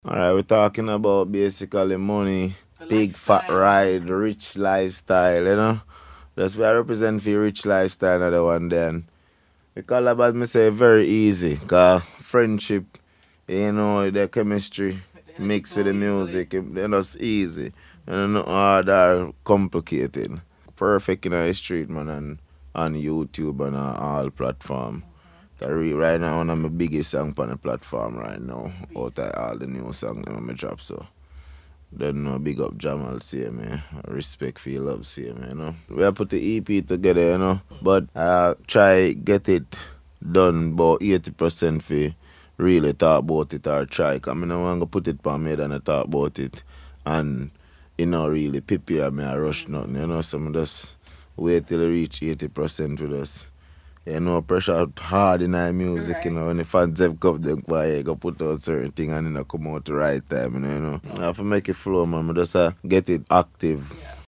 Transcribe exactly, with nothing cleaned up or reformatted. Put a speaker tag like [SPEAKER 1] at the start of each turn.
[SPEAKER 1] Alright, we're talking about basically money, big fat ride, rich lifestyle, you know. That's where I represent for rich lifestyle another one then. Because about me say very easy, cause friendship, you know, the chemistry mixed with the music, it- then that's easy. And not hard or complicated. Perfect in the street man and on YouTube and on all platform. That re- right now one of my biggest song on the platform right now. Out of all the new songs that I drop so. Don't know big up Jamal see me. Respect for your love see me, you know. We have put the E P together, you know. But I try get it done about eighty percent for really talk about it or try. Cause I mean, I want to put it on me and I talk about it and you know really prepare me I rush nothing, you know. So I just wait till I reach eighty percent with us. You know, pressure hard in our music, right. You know, when the fans have come, them boy, you go put out certain thing and it come out the right time, you know. You know. I have to make it flow, man. I just uh, get it active.